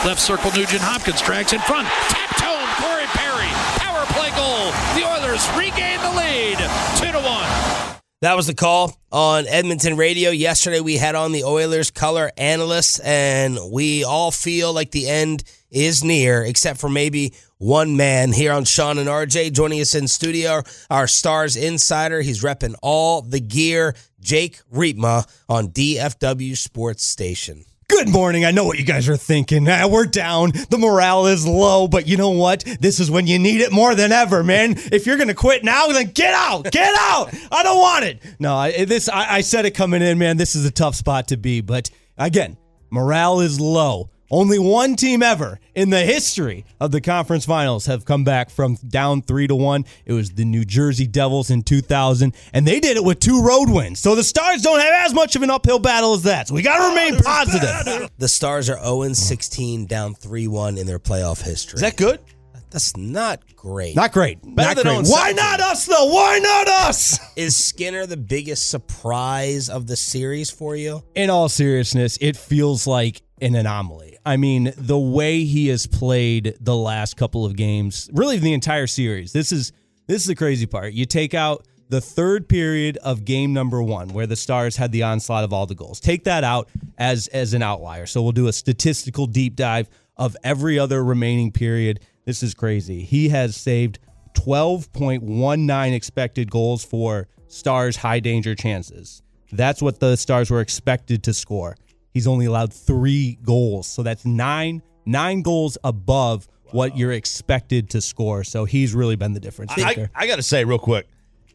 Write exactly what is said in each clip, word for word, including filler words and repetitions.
Left circle, Nugent Hopkins drags in front. Tapped home, Corey Perry. Power play goal. The Oilers regain the lead. Two to one. That was the call on Edmonton radio. Yesterday we had on the Oilers color analysts, and we all feel like the end is near, except for maybe one man here on Sean and R J. Joining us in studio, our Stars insider. He's repping all the gear, Jake Riepma on D F W Sports Station. Good morning. I know what you guys are thinking. Ah, we're down. The morale is low, but you know what? This is when you need it more than ever, man. If you're going to quit now, then get out. Get out. I don't want it. No, I, this I, I said it coming in, man. This is a tough spot to be. But again, morale is low. Only one team ever in the history of the conference finals have come back from down three to one. It was the New Jersey Devils in two thousand, and they did it with two road wins. So the Stars don't have as much of an uphill battle as that. So we got to remain positive. The Stars are oh and sixteen, down three one in their playoff history. Is that good? That's not great. Not great. Not great. Why not us, though? Why not us? Is Skinner the biggest surprise of the series for you? In all seriousness, it feels like an anomaly. I mean, the way he has played the last couple of games, really the entire series, this is this is the crazy part. You take out the third period of game number one, where the Stars had the onslaught of all the goals. Take that out as, as an outlier. So we'll do a statistical deep dive of every other remaining period. This is crazy. He has saved twelve point one nine expected goals for Stars high danger chances. That's what the Stars were expected to score. He's only allowed three goals. So that's nine, nine goals above wow. what you're expected to score. So he's really been the difference maker. I, I got to say real quick,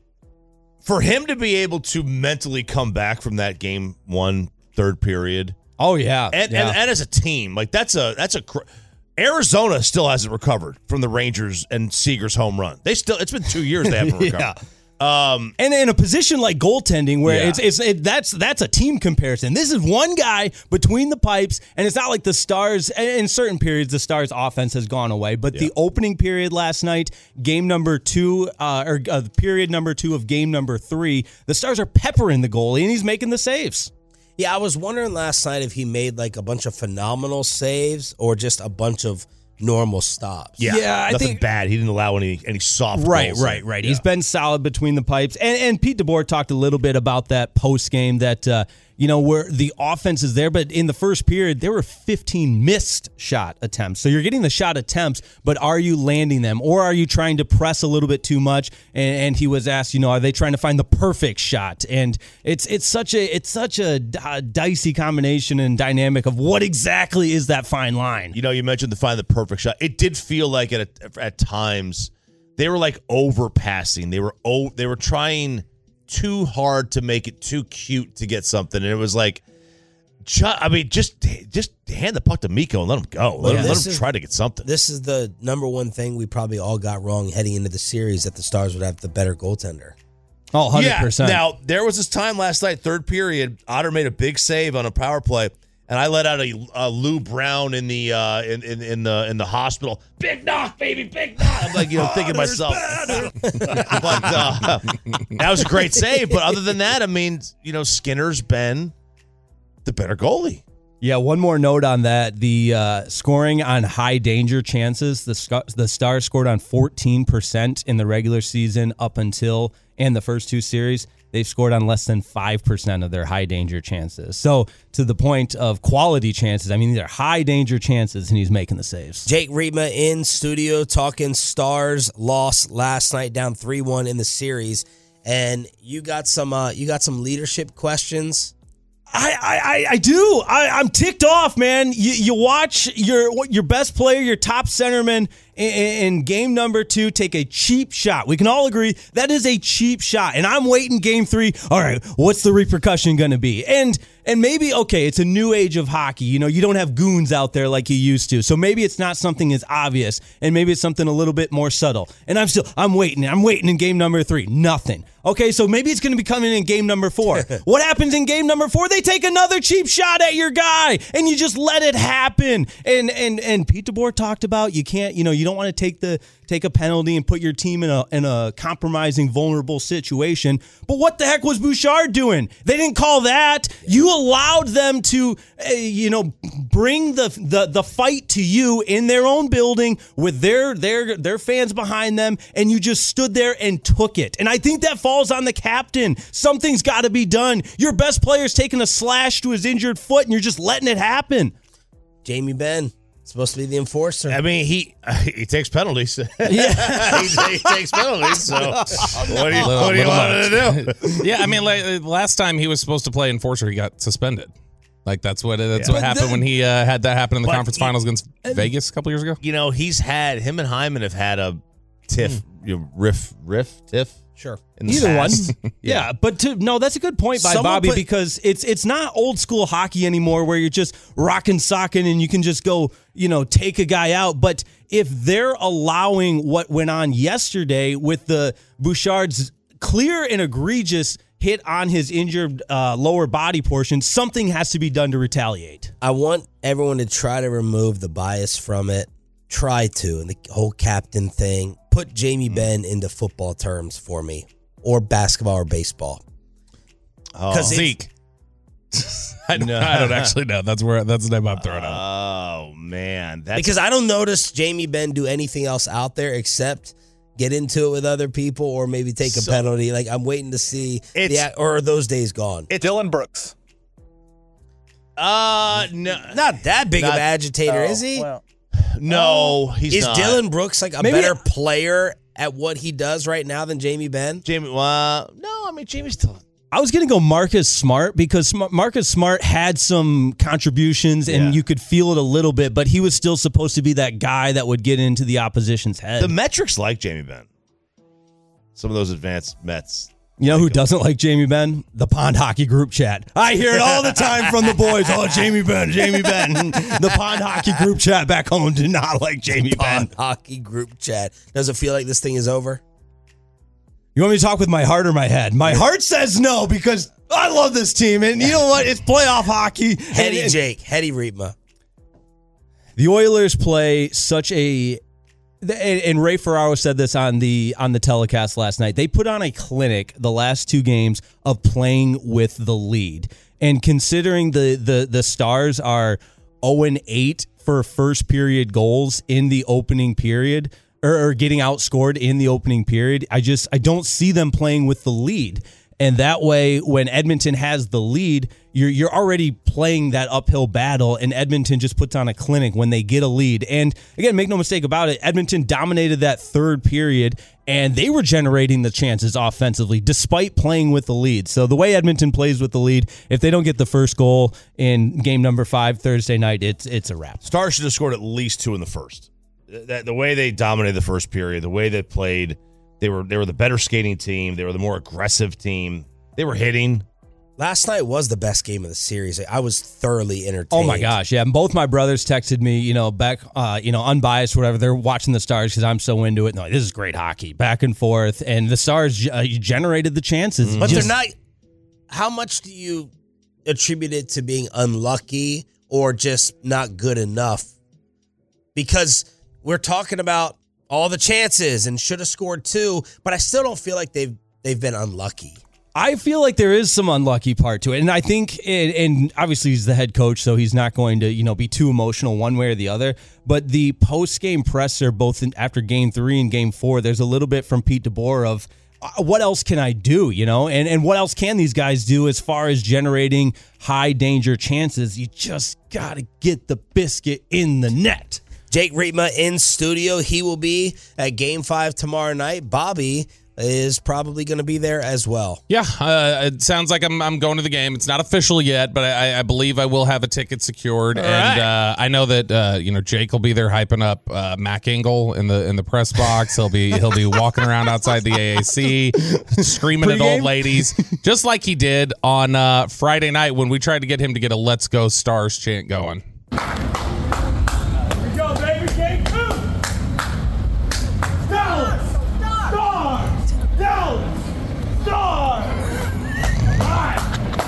for him to be able to mentally come back from that game one, third period. Oh, yeah. And, yeah. and, and as a team, like that's a, that's a, cr- Arizona still hasn't recovered from the Rangers and Seager's home run. They still, it's been two years they haven't recovered. yeah. Um, and in a position like goaltending, where yeah. it's it's it, that's that's a team comparison. This is one guy between the pipes, and it's not like the Stars. In certain periods, the Stars' offense has gone away, but yeah. the opening period last night, game number two, uh, or uh, period number two of game number three, the Stars are peppering the goalie, and he's making the saves. Yeah, I was wondering last night if he made like a bunch of phenomenal saves or just a bunch of normal stops. Yeah, yeah I nothing think, bad. He didn't allow any any soft right, goals. Right, right, right. Yeah. He's been solid between the pipes. And and Pete DeBoer talked a little bit about that post game that uh, you know, where the offense is there, but in the first period there were fifteen missed shot attempts. So you're getting the shot attempts, but are you landing them, or are you trying to press a little bit too much? And, and he was asked, you know, are they trying to find the perfect shot? And it's it's such a it's such a uh, dicey combination and dynamic of what exactly is that fine line. You know, you mentioned to find the perfect shot. It did feel like at at times they were like overpassing. They were oh they were trying too hard to make it too cute to get something, and it was like, I mean, just just hand the puck to Mikko and let him go. Let, yeah, him, let him is, try to get something. This is the number one thing we probably all got wrong heading into the series, that the Stars would have the better goaltender. Oh, one hundred percent. Yeah. Now, there was this time last night, third period, Otter made a big save on a power play, and I let out a, a Lou Brown in the uh, in, in in the in the hospital. Big knock, baby, big knock. I'm like, you know, thinking to myself. But uh, that was a great save. But other than that, I mean, you know, Skinner's been the better goalie. Yeah, one more note on that. The uh, scoring on high danger chances, the Sc- the Stars scored on fourteen percent in the regular season up until and the first two series. They've scored on less than five percent of their high danger chances. So to the point of quality chances, I mean, these are high danger chances, and he's making the saves. Jake Riepma in studio talking Stars loss last night, down three one in the series. And you got some uh, you got some leadership questions. I, I, I do. I, I'm ticked off, man. You, you watch your your best player, your top centerman in, in game number two take a cheap shot. We can all agree that is a cheap shot. And I'm waiting game three. All right, what's the repercussion going to be? And and maybe, okay, it's a new age of hockey. You know, you don't have goons out there like you used to. So maybe it's not something as obvious, and maybe it's something a little bit more subtle. And I'm still, I'm waiting. I'm waiting in game number three. Nothing. Okay, so maybe it's going to be coming in game number four. What happens in game number four? They take another cheap shot at your guy, and you just let it happen. And and and Pete DeBoer talked about you can't, you know, you don't want to take the take a penalty and put your team in a in a compromising, vulnerable situation. But what the heck was Bouchard doing? They didn't call that. You allowed them to, uh, you know, bring the, the the fight to you in their own building with their their their fans behind them, and you just stood there and took it. And I think that falls on the captain. Something's got to be done. Your best player's taking a slash to his injured foot, and you're just letting it happen. Jamie Benn, supposed to be the enforcer. I mean, he he takes penalties. Yeah, he, he takes penalties. So what do you, what do you want to do? Yeah, I mean, like, last time he was supposed to play enforcer, he got suspended. Like that's what that's Yeah. what But happened then- when he uh, had that happen in the But conference he- finals against Vegas a couple years ago. You know, he's had him and Hyman have had a tiff, Mm. you know, riff, riff, tiff. Sure. In the Either one. past. Yeah, but to, no, that's a good point by Someone Bobby put- because it's it's not old school hockey anymore where you're just rocking socking and you can just go, you know, take a guy out. But if they're allowing what went on yesterday with the Bouchard's clear and egregious hit on his injured uh, lower body portion, something has to be done to retaliate. I want everyone to try to remove the bias from it. Try to, and the whole captain thing. Put Jamie Benn into football terms for me, or basketball or baseball. Oh. Because Zeke. I, don't, I don't actually know. That's where that's the name I'm throwing out. Oh man, that's Because I don't notice Jamie Benn do anything else out there except get into it with other people or maybe take a So- penalty. Like I'm waiting to see It's- the or are those days gone. Dylan Brooks. uh no, Not that big of Not- an agitator, Oh, is he? well, no, he's is not. Dylan Brooks like a Maybe- better player at what he does right now than Jamie Benn? Jamie? Well, no, I mean Jamie's still. I was going to go Marcus Smart because Sm- Marcus Smart had some contributions and Yeah. you could feel it a little bit, but he was still supposed to be that guy that would get into the opposition's head. The metrics like Jamie Benn. Some of those advanced Mets. You know who doesn't like Jamie Benn? The Pond Hockey group chat. I hear it all the time from the boys. Oh, Jamie Benn, Jamie Benn. The Pond Hockey group chat back home did not like Jamie Benn. Pond hockey group chat. Does it feel like this thing is over? You want me to talk with my heart or my head? My heart says no because I love this team. And you know what? It's playoff hockey. Hetty And- Jake, Hetty Reitma. The Oilers play such a and and Ray Ferraro said this on the on the telecast last night. They put on a clinic the last two games of playing with the lead. And considering the the the Stars are oh and eight for first period goals in the opening period or, or getting outscored in the opening period, I just I don't see them playing with the lead. And that way, when Edmonton has the lead, you're you're already playing that uphill battle, and Edmonton just puts on a clinic when they get a lead. And again, make no mistake about it, Edmonton dominated that third period, and they were generating the chances offensively despite playing with the lead. So the way Edmonton plays with the lead, if they don't get the first goal in game number five Thursday night, it's it's a wrap. Stars should have scored at least two in the first. That the way they dominated the first period, the way they played, they were they were the better skating team. They were the more aggressive team. They were hitting. Last night was the best game of the series. I was thoroughly entertained. Oh my gosh, yeah. And both my brothers texted me, you know, back, uh, you know, unbiased, whatever. They're watching the Stars because I'm so into it. No, this is great hockey, back and forth, and the Stars uh, generated the chances. But Just- they're not. How much do you attribute it to being unlucky or just not good enough? Because we're talking about all the chances and should have scored two, but I still don't feel like they've they've been unlucky. I feel like there is some unlucky part to it, and I think, and, and obviously he's the head coach, so he's not going to, you know, be too emotional one way or the other. But the post game presser, both in, after game three and game four, there's a little bit from Pete DeBoer of uh, what else can I do, you know, and and what else can these guys do as far as generating high danger chances? You just gotta get the biscuit in the net. Jake Reitma in studio. He will be at Game Five tomorrow night. Bobby is probably going to be there as well. Yeah, uh, it sounds like I'm I'm going to the game. It's not official yet, but I, I believe I will have a ticket secured, All and right. uh, I know that uh, you know Jake will be there hyping up uh, Mac Engel in the in the press box. He'll be he'll be walking around outside the A A C, screaming at old Pre-game? ladies, just like he did on uh, Friday night when we tried to get him to get a "Let's Go Stars" chant going. Go, baby, game two! Dallas! Stars! Dallas! Stars! Alright!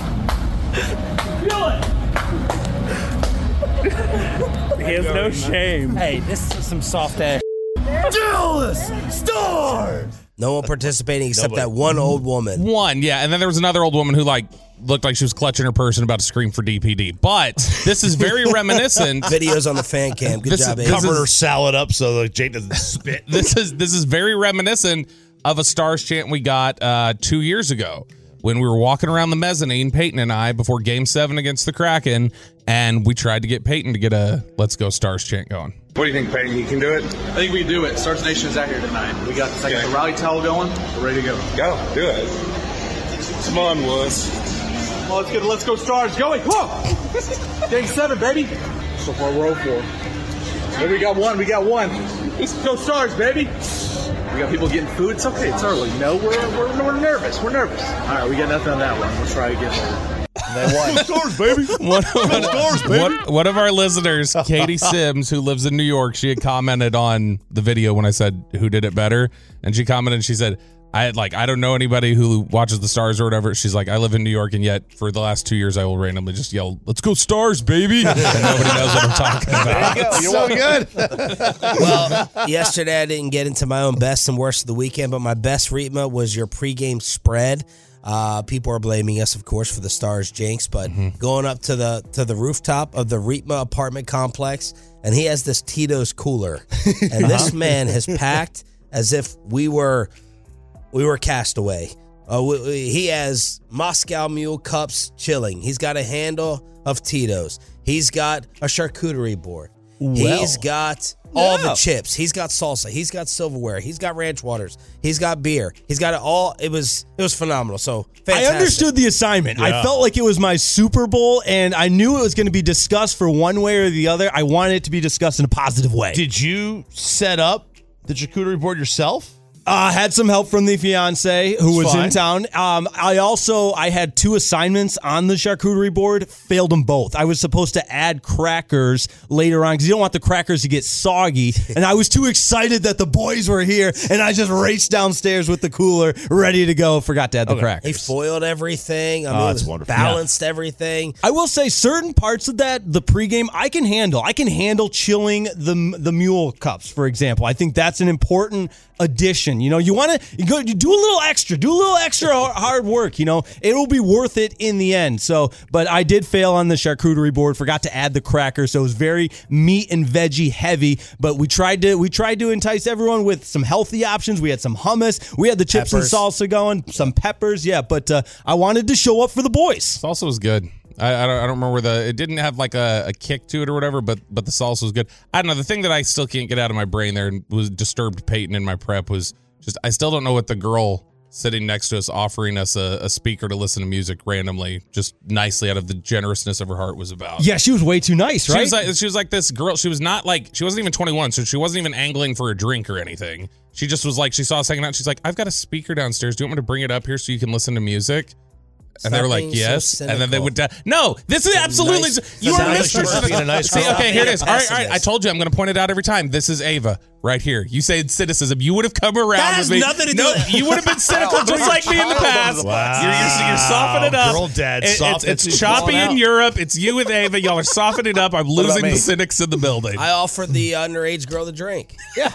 Feel it! He has no shame. Hey, this is some soft ass. Dallas Stars! No one participating except Nobody. that one old woman. One, yeah, and then there was another old woman who like looked like she was clutching her purse and about to scream for D P D. But this is very reminiscent. Videos on the fan cam. Good This job, is- Abe. this Covered her salad up so that Jake doesn't spit. This is this is very reminiscent of a Stars chant we got uh, two years ago when we were walking around the mezzanine, Peyton and I, before Game Seven against the Kraken, and we tried to get Peyton to get a "Let's Go Stars" chant going. What do you think, Peyton? You can do it? I think we can do it. Stars Nation is out here tonight. We got the, Okay. the rally towel going. We're ready to go. Go, do it. Come on, Wuss. Well, let's get Let's Go Stars going. Come on. Game seven, baby. So far, we're oh four. Then we got one. We got one. Let's go Stars, baby. We got people getting food. It's okay. It's early. You know, we're, we're, we're nervous. We're nervous. All right, we got nothing on that one. We'll try again later. They won. Stars, baby. One, one, Stars, baby. one- one of our listeners, Katie Sims, who lives in New York, she had commented on the video when I said who did it better, and she commented. She said, "I had like I don't know anybody who watches the Stars or whatever." She's like, "I live in New York, and yet for the last two years, I will randomly just yell, 'Let's go Stars, baby!' and nobody knows what I'm talking about." You're so good. Well, yesterday I didn't get into my own best and worst of the weekend, but my best, Reetma, was your pregame spread. Uh, people are blaming us, of course, for the Stars jinx, but going up to the to the rooftop of the Reetma apartment complex, and he has this Tito's cooler, and this man has packed as if we were we were castaway. Uh, we, we- he has Moscow Mule cups chilling. He's got a handle of Tito's. He's got a charcuterie board. He's got all the chips. He's got salsa. He's got silverware. He's got ranch waters. He's got beer. He's got it all. It was it was phenomenal. So fantastic. I understood the assignment. I felt like it was my Super Bowl, and I knew it was going to be discussed for one way or the other. I wanted it to be discussed in a positive way. Did you set up the charcuterie board yourself? Uh, had some help from the fiance who was fine. in town. Um, I also I had two assignments on the charcuterie board. Failed them both. I was supposed to add crackers later on because you don't want the crackers to get soggy. And I was too excited that the boys were here, and I just raced downstairs with the cooler ready to go. Forgot to add the He crackers. foiled everything. I Oh, mean, it that's was wonderful. balanced everything. I will say certain parts of that, the pregame, I can handle. I can handle chilling the the mule cups, for example. I think that's an important addition. You know, you want to you go you do a little extra, do a little extra har- hard work. You know, it'll be worth it in the end. So, but I did fail on the charcuterie board. Forgot to add the crackers, so it was very meat and veggie heavy. But we tried to we tried to entice everyone with some healthy options. We had some hummus, we had the chips Peppers. and salsa going, some peppers. Yeah, but uh, I wanted to show up for the boys. Salsa was good. I, I don't I don't remember the it didn't have like a, a kick to it or whatever, but but the salsa was good. I don't know. The thing that I still can't get out of my brain there and was disturbed Peyton in my prep was just I still don't know what the girl sitting next to us offering us a, a speaker to listen to music randomly, just nicely out of the generousness of her heart was about. Yeah, she was way too nice, She right? was like she was like this girl. She was not like she wasn't even twenty-one, so she wasn't even angling for a drink or anything. She just was like she saw us hanging out. She's like, I've got a speaker downstairs. Do you want me to bring it up here so you can listen to music? And they Stop were like, being so yes. And then they cynical. would, uh, no, this is absolutely, nice- you Sounds are like mistress she's of the- being a nice See, girl. okay, here it is. All right, all right. Pessimist. I told you I'm going to point it out every time. This is Ava right here. You say cynicism. You would have come around That has with me. nothing to do no, with- you would have been cynical just like me in the past. Wow. You're, you're, you're softening it up. Girl dad It- it's, softened it's it. choppy Blown in out. Europe. It's you with Ava. Y'all are softening it up. I'm losing me? the cynics in the building. I offered the underage girl the drink. Yeah.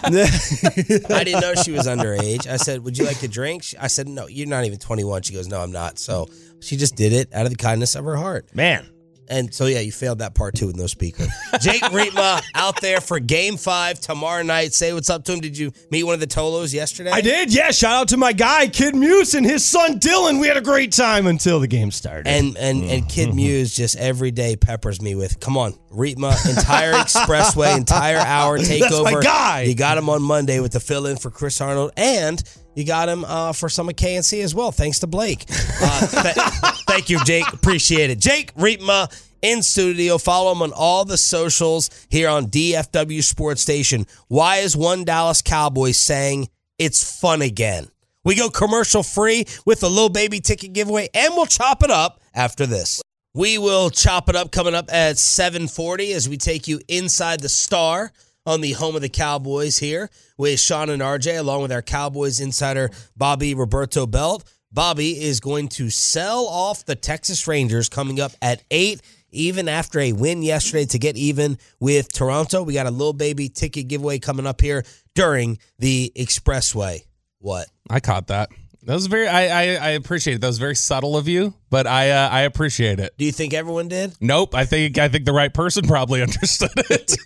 I didn't know she was underage. I said, would you like to drink? She- I said, no, you're not even twenty-one. She goes, no, I'm not. So she just did it out of the kindness of her heart. Man. And so, yeah, you failed that part too with no speaker. Jake Reetma out there for game five tomorrow night. Say what's up to him. Did you meet one of the Tolos yesterday? I did, yeah. Shout out to my guy, Kid Muse, and his son Dylan. We had a great time until the game started. And and and Kid Muse just every day peppers me with, come on, Reetma, entire expressway, entire hour takeover. That's my guy. You got him on Monday with the fill-in for Chris Arnold, and you got him uh, for some of K N C as well, thanks to Blake. Uh, th- thank you, Jake. Appreciate it. Jake Reetma in studio. Follow him on all the socials here on D F W Sports Station. Why is one Dallas Cowboys saying it's fun again? We go commercial free with the Lil Baby ticket giveaway, and we'll chop it up after this. We will chop it up coming up at seven forty as we take you inside the Star on the home of the Cowboys here with Sean and R J, along with our Cowboys insider, Bobby Roberto Belt. Bobby is going to sell off the Texas Rangers coming up at eight even after a win yesterday to get even with Toronto. We got a little baby ticket giveaway coming up here during the Expressway. What? I caught that. That was very. I I, I appreciate it. That was very subtle of you, but I uh, I appreciate it. Do you think everyone did? Nope. I think I think the right person probably understood it.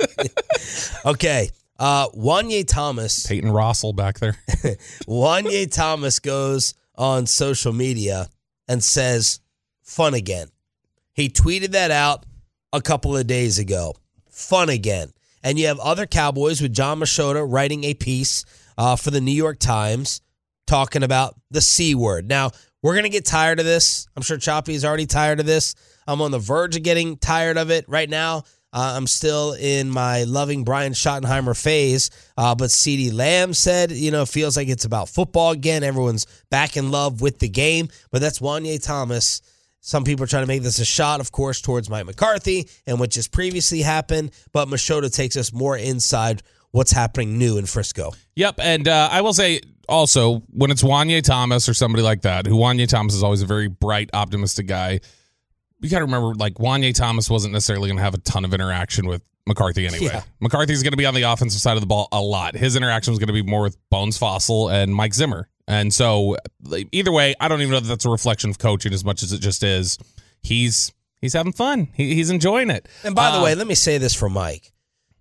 Okay. Uh, Wanye Thomas. Peyton Rossell back there. Wanye Thomas goes on social media and says, "Fun again." He tweeted that out a couple of days ago. Fun again. And you have other Cowboys with John Machota writing a piece uh, for the New York Times talking about the C word. Now, we're going to get tired of this. I'm sure Choppy is already tired of this. I'm on the verge of getting tired of it right now. Uh, I'm still in my loving Brian Schottenheimer phase. Uh, but CeeDee Lamb said, you know, feels like it's about football again. Everyone's back in love with the game. But that's Wanye Thomas. Some people are trying to make this a shot, of course, towards Mike McCarthy and what just previously happened. But Machota takes us more inside what's happening new in Frisco. Yep, and uh, I will say also, when it's Wanye Thomas or somebody like that, who Wanye Thomas is always a very bright, optimistic guy, you got to remember, like, Wanye Thomas wasn't necessarily going to have a ton of interaction with McCarthy anyway. Yeah. McCarthy's going to be on the offensive side of the ball a lot. His interaction was going to be more with Bones Fossil and Mike Zimmer. And so, either way, I don't even know that that's a reflection of coaching as much as it just is. He's he's having fun. He, he's enjoying it. And by um, the way, let me say this for Mike.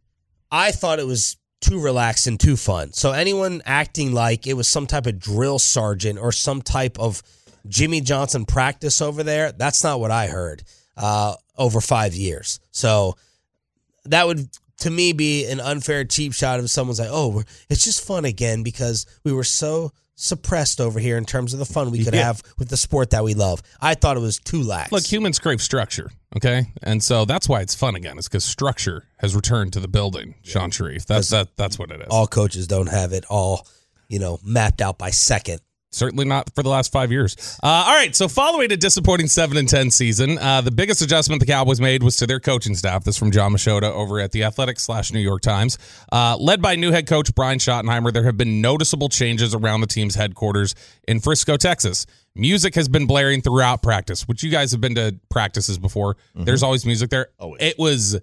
I thought it was too relaxed and too fun. So anyone acting like it was some type of drill sergeant or some type of Jimmy Johnson practice over there, that's not what I heard uh, over five years. So that would, to me, be an unfair cheap shot if someone's like, oh, we're, it's just fun again because we were so suppressed over here in terms of the fun we could Yeah. have with the sport that we love. I thought it was too lax. Look, humans crave structure, okay? And so that's why it's fun again. It's because structure has returned to the building, Sean Sharif. That's that. That's what it is. All coaches don't have it all, you know, mapped out by second. Certainly not for the last five years. Uh, all right, so following a disappointing seven and ten season, uh, the biggest adjustment the Cowboys made was to their coaching staff. This from John Machota over at the Athletic slash New York Times. Uh, led by new head coach Brian Schottenheimer, there have been noticeable changes around the team's headquarters in Frisco, Texas. Music has been blaring throughout practice, which you guys have been to practices before. Mm-hmm. There's always music there. Always. It was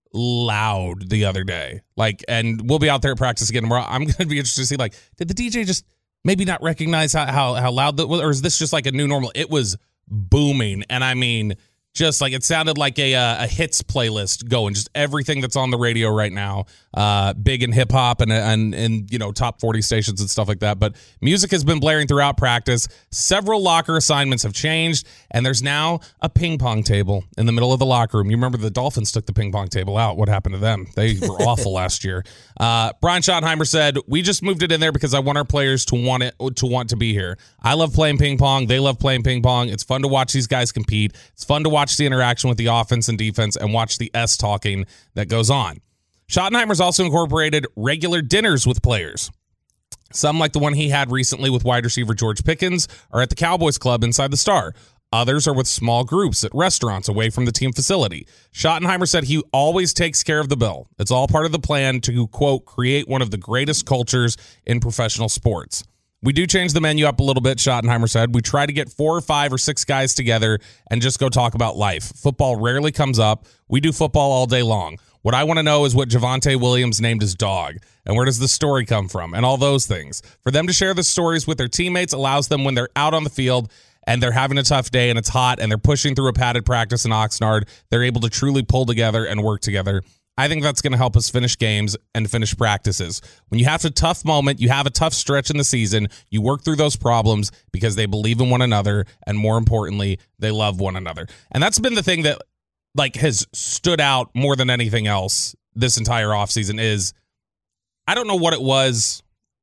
loud the other day. Like, and we'll be out there at practice again tomorrow. I'm going to be interested to see, like, did the D J just maybe not recognize how, how, how loud that was, or is this just like a new normal? It was booming. And I mean, just like it sounded like a uh, a hits playlist going, just everything that's on the radio right now, uh, big in hip hop and, and, and, you know, top forty stations and stuff like that. But music has been blaring throughout practice. Several locker assignments have changed, and there's now a ping pong table in the middle of the locker room. You remember the Dolphins took the ping pong table out. What happened to them? They were awful last year. Uh, Brian Schottenheimer said, we just moved it in there because I want our players to want it, to want to be here. I love playing ping pong. They love playing ping pong. It's fun to watch these guys compete. It's fun to watch the interaction with the offense and defense and watch the S talking that goes on. Schottenheimer's also incorporated regular dinners with players. Some, like the one he had recently with wide receiver George Pickens, are at the Cowboys Club inside the Star. Others are with small groups at restaurants away from the team facility. Schottenheimer said he always takes care of the bill. It's all part of the plan to, quote, create one of the greatest cultures in professional sports. We do change the menu up a little bit, Schottenheimer said. We try to get four or five or six guys together and just go talk about life. Football rarely comes up. We do football all day long. What I want to know is what Javonte Williams named his dog, and where does the story come from, and all those things. For them to share the stories with their teammates allows them, when they're out on the field and they're having a tough day and it's hot and they're pushing through a padded practice in Oxnard, they're able to truly pull together and work together. I think that's going to help us finish games and finish practices. When you have a tough moment, you have a tough stretch in the season, you work through those problems because they believe in one another, and more importantly, they love one another. And that's been the thing that like has stood out more than anything else this entire offseason is, I don't know what it was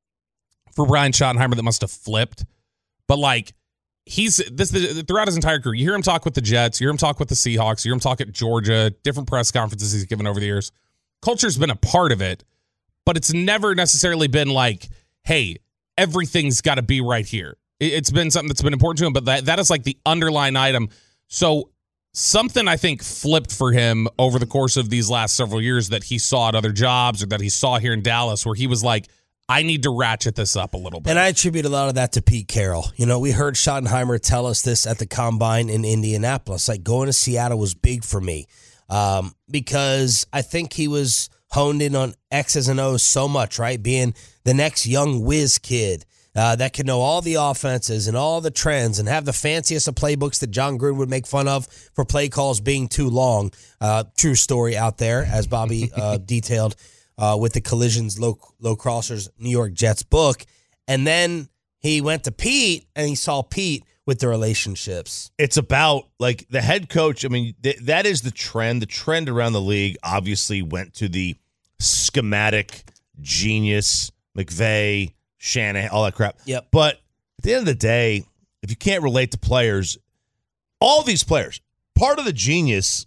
for Brian Schottenheimer that must have flipped, but like he's this throughout his entire career. You hear him talk with the Jets, you hear him talk with the Seahawks, you hear him talk at Georgia, different press conferences he's given over the years. Culture's been a part of it, but it's never necessarily been like, hey, everything's got to be right here. It's been something that's been important to him, but that, that is like the underlying item. So something I think flipped for him over the course of these last several years that he saw at other jobs or that he saw here in Dallas, where he was like, I need to ratchet this up a little bit. And I attribute a lot of that to Pete Carroll. You know, we heard Schottenheimer tell us this at the Combine in Indianapolis. Like, going to Seattle was big for me um, because I think he was honed in on X's and O's so much, right? Being the next young whiz kid uh, that can know all the offenses and all the trends and have the fanciest of playbooks that John Gruden would make fun of for play calls being too long. Uh, true story out there, as Bobby uh, detailed uh, with the Collisions Low, Low Crossers New York Jets book. And then he went to Pete, and he saw Pete with the relationships. It's about, like, the head coach. I mean, th- that is the trend. The trend around the league obviously went to the schematic genius, McVay, Shanahan, all that crap. Yep. But at the end of the day, if you can't relate to players, all these players, part of the genius,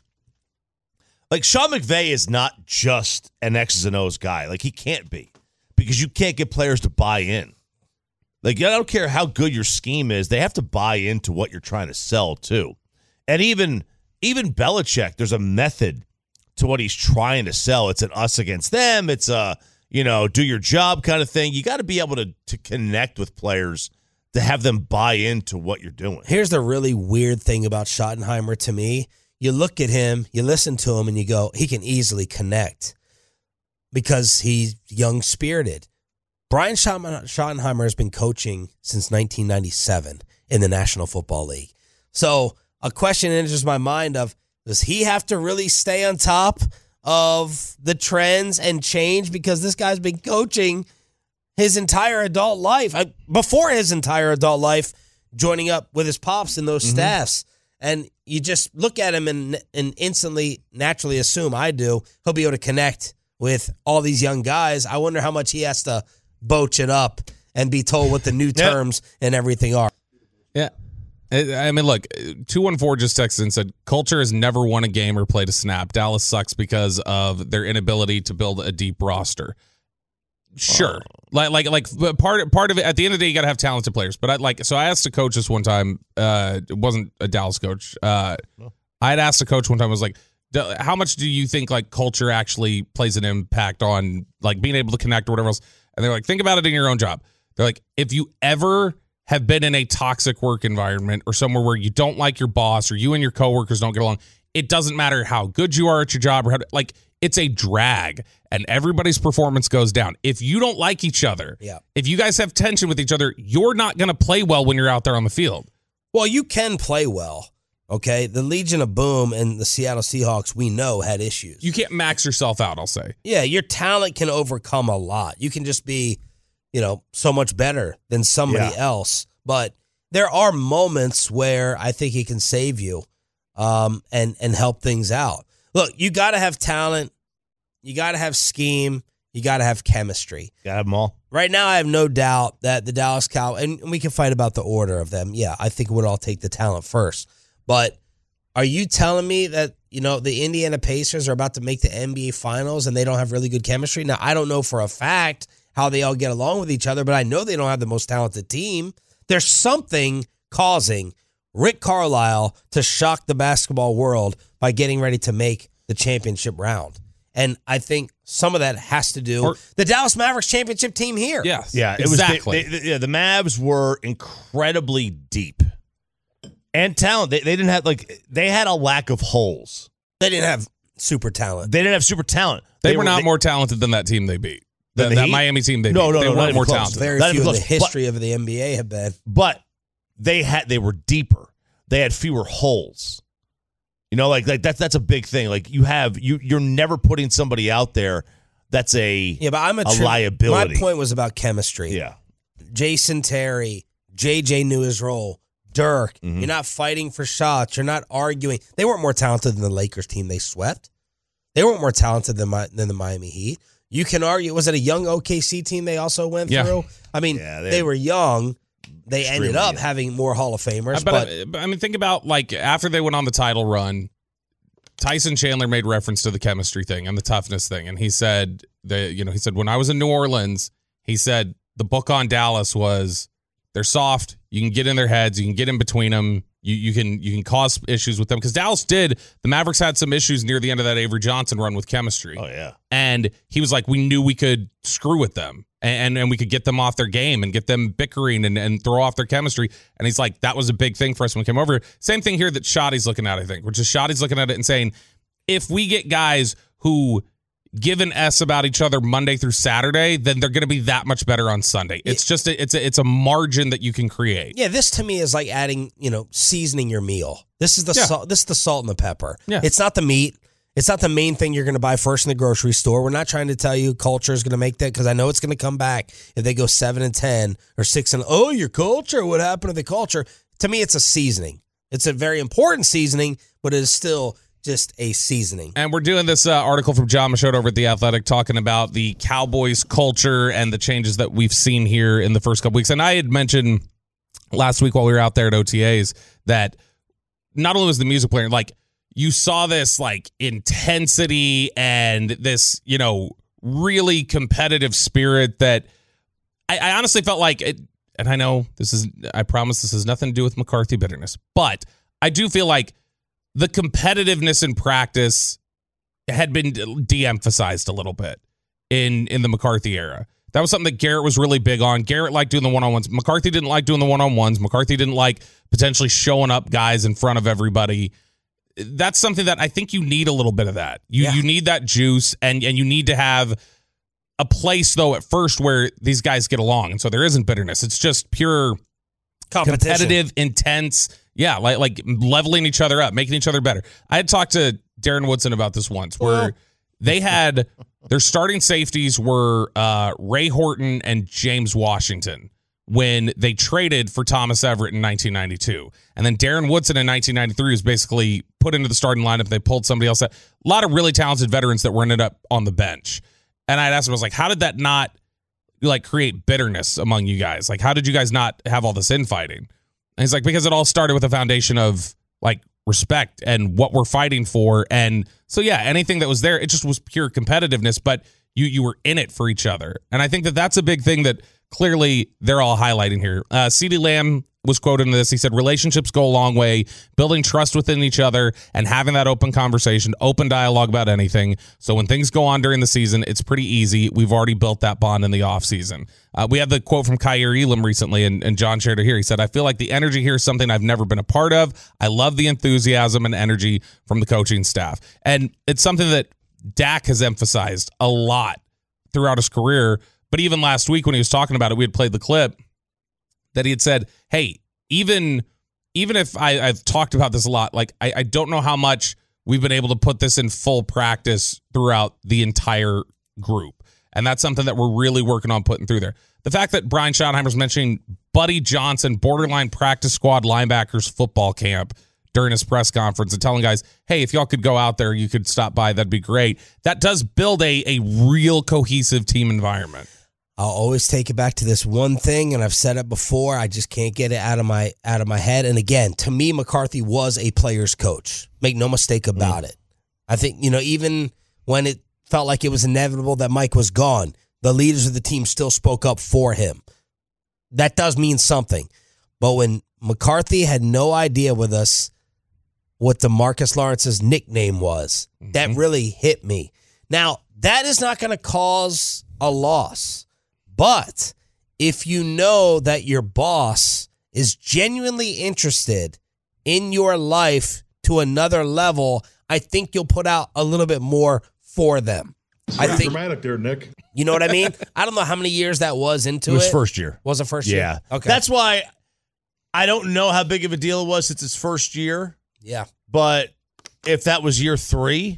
like Sean McVay is not just an X's and O's guy. Like, he can't be, because you can't get players to buy in. Like, I don't care how good your scheme is, they have to buy into what you're trying to sell too. And even even Belichick, there's a method to what he's trying to sell. It's an us against them. It's a, you know, do your job kind of thing. You got to be able to to connect with players to have them buy into what you're doing. Here's the really weird thing about Schottenheimer to me. You look at him, you listen to him, and you go, he can easily connect because he's young-spirited. Brian Schottenheimer has been coaching since nineteen ninety-seven in the National Football League. So a question enters my mind of, does he have to really stay on top of the trends and change? Because this guy's been coaching his entire adult life, before his entire adult life, joining up with his pops and those mm-hmm. staffs. And you just look at him and, and instantly, naturally assume, I do, he'll be able to connect with all these young guys. I wonder how much he has to boach it up and be told what the new terms yep. and everything are. Yeah. I mean, look, two one four just texted and said, culture has never won a game or played a snap. Dallas sucks because of their inability to build a deep roster. Sure. Oh. Like, like, like part, part of it, at the end of the day, you got to have talented players. But I like, so I asked a coach this one time, uh, it wasn't a Dallas coach. Uh, oh. I had asked a coach one time, I was like, how much do you think like culture actually plays an impact on like being able to connect or whatever else? And they're like, think about it in your own job. They're like, if you ever have been in a toxic work environment or somewhere where you don't like your boss or you and your coworkers don't get along, it doesn't matter how good you are at your job or how, like, it's a drag and everybody's performance goes down. If you don't like each other, yeah. if you guys have tension with each other, you're not going to play well when you're out there on the field. Well, you can play well. Okay, the Legion of Boom and the Seattle Seahawks, we know, had issues. You can't max yourself out, I'll say. Yeah, your talent can overcome a lot. You can just be, you know, so much better than somebody yeah. else. But there are moments where I think he can save you um, and, and help things out. Look, you got to have talent. You got to have scheme. You got to have chemistry. Got to have them all. Right now, I have no doubt that the Dallas Cowboys, and we can fight about the order of them. Yeah, I think it would all take the talent first. But are you telling me that, you know, the Indiana Pacers are about to make the N B A Finals and they don't have really good chemistry? Now, I don't know for a fact how they all get along with each other, but I know they don't have the most talented team. There's something causing Rick Carlisle to shock the basketball world by getting ready to make the championship round. And I think some of that has to do with the Dallas Mavericks championship team here. Yes, yeah, it exactly. was. They, they, yeah, the Mavs were incredibly deep. And talent. They, they didn't have, like, they had a lack of holes. They didn't have super talent. They didn't have super talent. They, they were not they, more talented than that team they beat. Than the that Heat? Miami team they no, beat. No, they no, weren't no, more close. talented. Very not few in the close. history but, of the N B A have been. But they had they were deeper. They had fewer holes. You know, like like that's that's a big thing. Like you have you you're never putting somebody out there that's a yeah, but I'm a, a tri- liability. My point was about chemistry. Yeah. Jason Terry, J J knew his role. Dirk, mm-hmm. You're not fighting for shots. You're not arguing. They weren't more talented than the Lakers team they swept. They weren't more talented than my, than the Miami Heat. You can argue, was it a young O K C team they also went yeah. through? I mean, yeah, they were young. They ended up young. having more Hall of Famers. But, but, but I mean, think about, like, after they went on the title run, Tyson Chandler made reference to the chemistry thing and the toughness thing. And he said, that, you know, he said, when I was in New Orleans, he said, the book on Dallas was, they're soft. You can get in their heads. You can get in between them. You you can you can cause issues with them because Dallas did. The Mavericks had some issues near the end of that Avery Johnson run with chemistry. Oh yeah, and he was like, we knew we could screw with them and and, and we could get them off their game and get them bickering and, and throw off their chemistry. And he's like, that was a big thing for us when we came over. Same thing here that Shoddy's looking at, I think, which is Shoddy's looking at it and saying, if we get guys who give an S about each other Monday through Saturday, then they're going to be that much better on Sunday. It's just a, it's a, it's a margin that you can create. Yeah, this to me is like adding, you know, seasoning your meal. This is the Yeah. salt. This is the salt and the pepper. Yeah. It's not the meat. It's not the main thing you're going to buy first in the grocery store. We're not trying to tell you culture is going to make that because I know it's going to come back if they go seven and ten or six and oh, your culture. What happened to the culture? To me, it's a seasoning. It's a very important seasoning, but it is still just a seasoning. And we're doing this uh, article from John Machota over at The Athletic talking about the Cowboys culture and the changes that we've seen here in the first couple weeks. And I had mentioned last week while we were out there at O T As that not only was the music playing, like you saw this like intensity and this, you know, really competitive spirit that I, I honestly felt like it. And I know this is, I promise this has nothing to do with McCarthy bitterness, but I do feel like the competitiveness in practice had been de-emphasized a little bit in, in the McCarthy era. That was something that Garrett was really big on. Garrett liked doing the one-on-ones. McCarthy didn't like doing the one-on-ones. McCarthy didn't like potentially showing up guys in front of everybody. That's something that I think you need a little bit of that. You Yeah. you need that juice, and, and you need to have a place, though, at first where these guys get along. And so there isn't bitterness. It's just pure Competition. competitive, intense, yeah, like like leveling each other up, making each other better. I had talked to Darren Woodson about this once, where Well. they had their starting safeties were uh, Ray Horton and James Washington when they traded for Thomas Everett in nineteen ninety-two. And then Darren Woodson in nineteen ninety-three was basically put into the starting lineup. They pulled somebody else out. A lot of really talented veterans that were ended up on the bench. And I'd asked him, I was like, how did that not like create bitterness among you guys? Like, how did you guys not have all this infighting? And he's like, because it all started with a foundation of like respect and what we're fighting for. And so, yeah, anything that was there, it just was pure competitiveness, but you you were in it for each other. And I think that that's a big thing that clearly they're all highlighting here. Uh, CeeDee Lamb was quoted in this. He said, relationships go a long way, building trust within each other and having that open conversation, open dialogue about anything. So when things go on during the season, it's pretty easy. We've already built that bond in the offseason. Uh, we had the quote from Kyer Elam recently, and, and John shared it here. He said, I feel like the energy here is something I've never been a part of. I love the enthusiasm and energy from the coaching staff. And it's something that Dak has emphasized a lot throughout his career. But even last week when he was talking about it, we had played the clip that he had said, hey, even even if I, I've talked about this a lot, like I, I don't know how much we've been able to put this in full practice throughout the entire group. And that's something that we're really working on putting through there. The fact that Brian Schottenheimer's mentioning Buddy Johnson, borderline practice squad linebackers football camp during his press conference and telling guys, hey, if y'all could go out there, you could stop by, that'd be great. That does build a, a real cohesive team environment. I'll always take it back to this one thing, and I've said it before. I just can't get it out of my out of my head. And again, to me, McCarthy was a player's coach. Make no mistake about mm. it. I think, you know, even when it felt like it was inevitable that Mike was gone, the leaders of the team still spoke up for him. That does mean something. But when McCarthy had no idea with us what DeMarcus Lawrence's nickname was, mm-hmm. that really hit me. Now, that is not going to cause a loss. But if you know that your boss is genuinely interested in your life to another level, I think you'll put out a little bit more for them. I think dramatic there, Nick. You know what I mean? I don't know how many years that was into it. It was first year. Was it first yeah. year? Okay. That's why I don't know how big of a deal it was since it's first year. Yeah. But if that was year three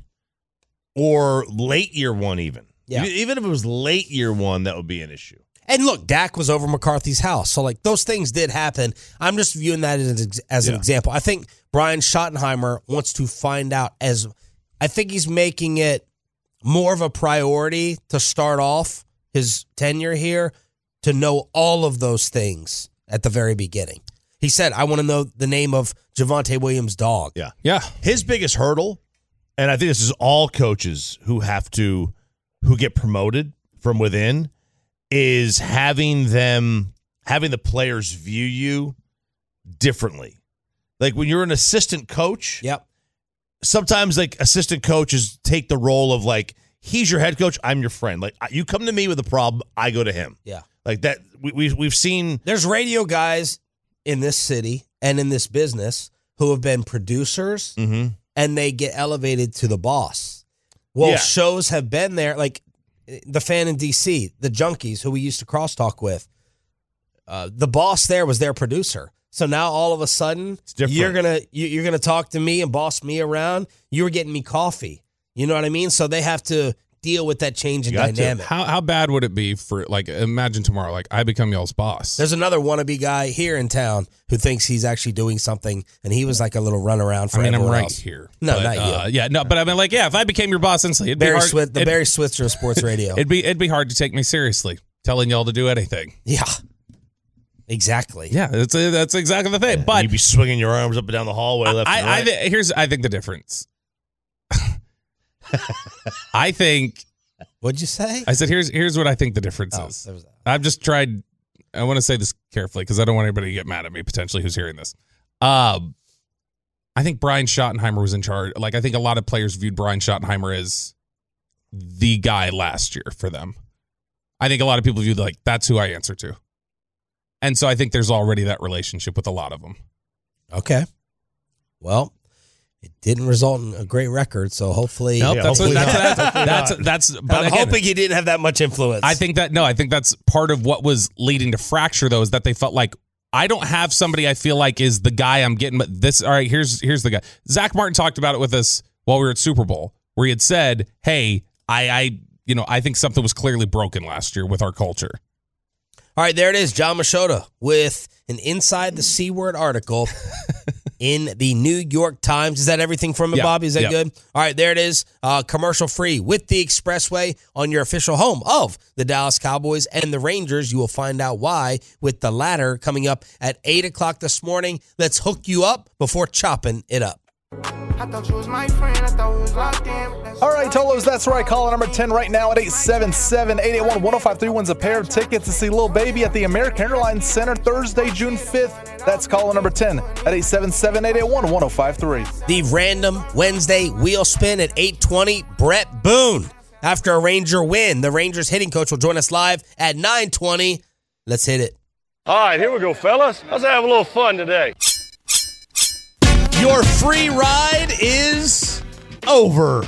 or late year one even. Yeah. Even if it was late year one, that would be an issue. And look, Dak was over McCarthy's house. So, like, those things did happen. I'm just viewing that as, as an Yeah. example. I think Brian Schottenheimer wants to find out as – I think he's making it more of a priority to start off his tenure here to know all of those things at the very beginning. He said, I want to know the name of Javonte Williams' dog. Yeah. Yeah. His biggest hurdle, and I think this is all coaches who have to – who get promoted from within, is having them, having the players view you differently. Like when you're an assistant coach, Yep. sometimes like assistant coaches take the role of like, he's your head coach, I'm your friend. Like you come to me with a problem, I go to him. Yeah. Like that. We, we we've seen. There's radio guys in this city and in this business who have been producers Mm-hmm. and they get elevated to the boss. Well, Yeah. shows have been there, like the Fan in D C, the Junkies, who we used to crosstalk with. Uh, the boss there was their producer. So now all of a sudden, different. you're gonna you, you're gonna talk to me and boss me around. You were getting me coffee. You know what I mean? So they have to deal with that change in You got to. dynamic. How how bad would it be for like imagine tomorrow like I become y'all's boss? There's another wannabe guy here in town who thinks he's actually doing something, and he was like a little runaround for I mean, I'm everyone right else. here. No, but, not you. Uh, yeah, no, but I mean, like, yeah, if I became your boss instantly, it'd be Barry hard. Switz, the it'd, Barry Switzer of sports radio. it'd be it'd be hard to take me seriously, telling y'all to do anything. Yeah, exactly. Yeah, that's that's exactly the thing. But you'd be swinging your arms up and down the hallway left and I, I right. th- here's I think the difference. I think What'd you say? I said here's here's what I think the difference Oh, is. there was that. I've just tried. I want to say this carefully because I don't want anybody to get mad at me potentially who's hearing this. Um, I think Brian Schottenheimer was in charge. Like I think a lot of players viewed Brian Schottenheimer as the guy last year for them. I think a lot of people viewed like that's who I answer to, and so I think there's already that relationship with a lot of them. Okay. Well, it didn't result in a great record, so hopefully. Nope, Yeah, that's, hopefully that's, not. that's, that's that's But I'm again, hoping he didn't have that much influence. I think that no, I think that's part of what was leading to fracture though, is that they felt like I don't have somebody I feel like is the guy I'm getting, but this all right, here's here's the guy. Zach Martin talked about it with us while we were at Super Bowl, where he had said, Hey, I I you know, I think something was clearly broken last year with our culture. All right, there it is. John Machota with an Inside the C Word article in the New York Times. Is that everything from it, Yeah, Bobby? Is that yeah. good? All right, there it is. Uh, commercial free with the Expressway on your official home of the Dallas Cowboys and the Rangers. You will find out why with the latter coming up at eight o'clock this morning. Let's hook you up before chopping it up. I thought you was my friend, I thought we was locked in. All right, Tolos, that's right. Caller number ten right now at eight seven seven, eight eight one, one oh five three wins a pair of tickets to see Lil Baby at the American Airlines Center Thursday, June fifth. That's caller number ten at eight seven seven, eight eight one, one oh five three. The random Wednesday wheel spin at eight twenty. Brett Boone. After a Ranger win, the Rangers hitting coach will join us live at nine twenty. Let's hit it. All right, here we go, fellas. Let's have a little fun today. Your free ride is over.